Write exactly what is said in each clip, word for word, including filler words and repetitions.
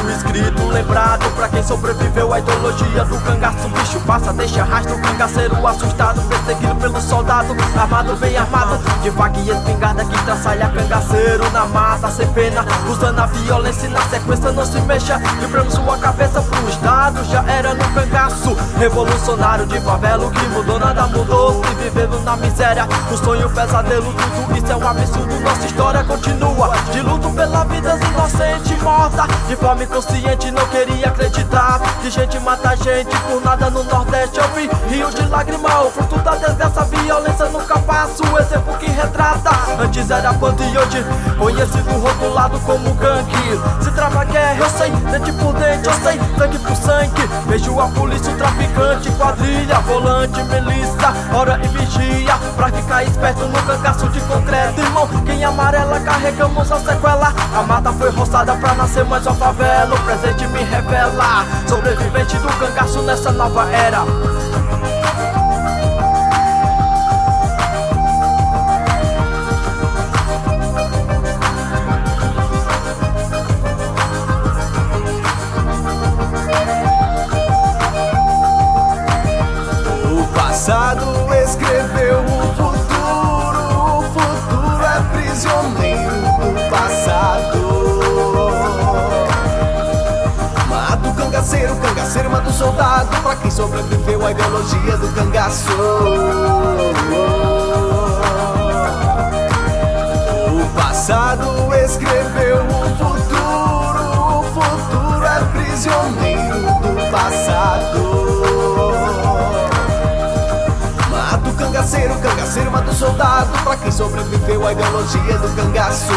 escrito, lembrado pra quem sobreviveu à ideologia do cangaço. Bicho passa, deixa rastro, cangaceiro assustado, perseguido pelo soldado armado, bem armado, de faca e espingarda que traçalha cangaceiro na mata sem pena, usando a violência e na sequência não se mexa. Quebrando sua cabeça pros dados, já era no cangaço. Revolucionário de favela, o que mudou nada mudou, se vivendo na miséria, o sonho, o pesadelo, tudo isso é um absurdo. Nossa história continua, de luto pela vida inocente morta, de forma inconsciente, não queria acreditar que gente mata gente por nada no Nordeste. Eu vi rios de lágrimas, o fruto da desgraça, violência nunca passo, o exemplo que retrata. Antes era bando e hoje conhecido, rotulado como gangue. Se trava guerra, eu sei, dente por dente, eu sei, sangue por sangue. Vejo a polícia, o traficante, quadrilha, volante, milícia, hora e vigia, pra ficar esperto no cangaço de concreto. Irmão, quem amarela carregamos a sequela. A mata foi roçada pra nascer mais uma favela. O presente me revela, sobrevivente do cangaço nessa nova era. O passado escreveu o futuro, o futuro é prisioneiro do passado. Mata o cangaceiro, cangaceiro mata o soldado, pra quem sobreviveu à ideologia do cangaço. O passado escreveu o futuro, o futuro é prisioneiro do passado. Mata o cangaceiro, cangaceiro mata o soldado, pra quem sobreviveu à ideologia do cangaço.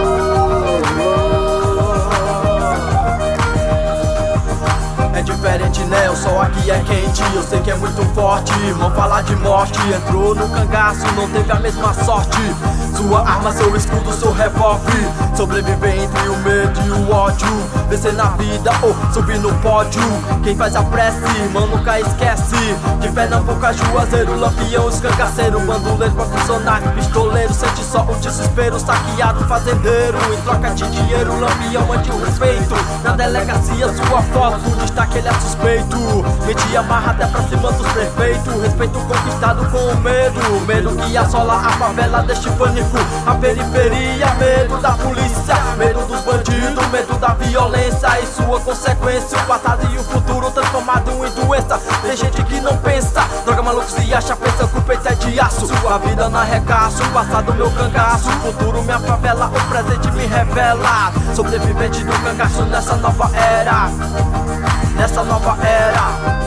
É diferente, né? O sol aqui é quente, eu sei que é muito forte. Irmão, falar de morte, entrou no cangaço, não teve a mesma sorte. Sua arma, seu escudo, seu revólver, sobreviver entre o medo e o ódio, vencer na vida ou subir no pódio. Quem faz a prece, irmão, nunca esquece. De Pernambuco a Juazeiro, lampião, escangaceiro, bandoleiro, profissionais, pistoleiro, sente só o desespero, saqueado, fazendeiro. Em troca de dinheiro, lampião mande o respeito. Na delegacia, sua foto, destaque ele é suspeito. Mente amarra até pra cima dos prefeitos. Respeito conquistado com o medo, medo que assola a favela deste pânico. A periferia, medo da polícia, medo dos bandidos, medo da violência e sua consequência. O passado e o futuro transformado em doença. Tem gente que não pensa, droga maluco se acha, pensa que o peito é de aço. Sua vida na arregaço, o passado meu cangaço, o futuro minha favela, o presente me revela. Sobrevivente do cangaço nessa nova era, nessa nova era.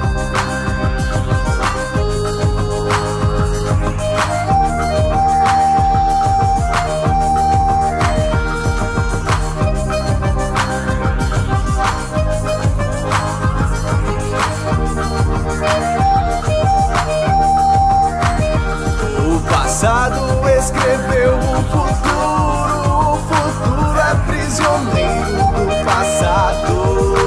O passado escreveu o futuro, o futuro é prisioneiro do passado.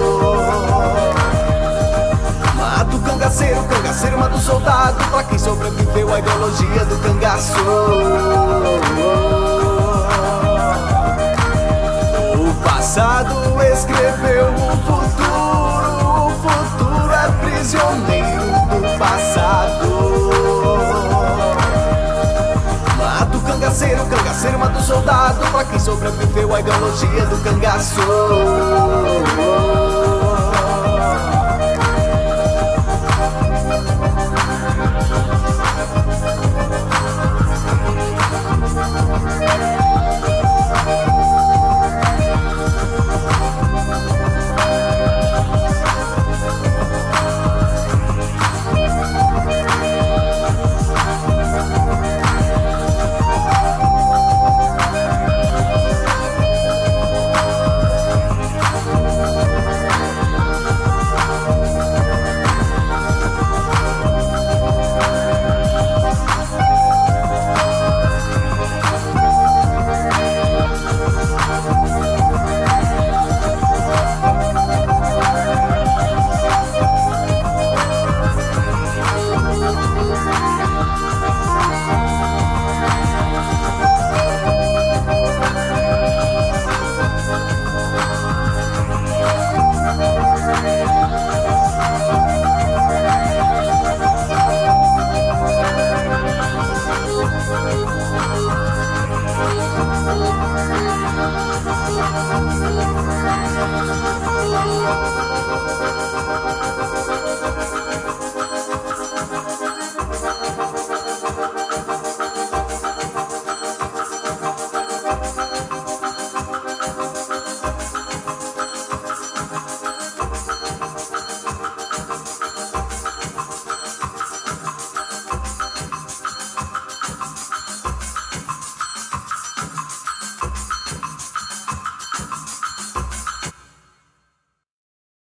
Mata o cangaceiro, cangaceiro mata o soldado, pra quem sobreviveu à ideologia do cangaço. O passado escreveu o futuro, o futuro é prisioneiro do passado. Mata o cangaceiro, cangaceiro mata o soldado, pra quem sobreviveu à ideologia do cangaço.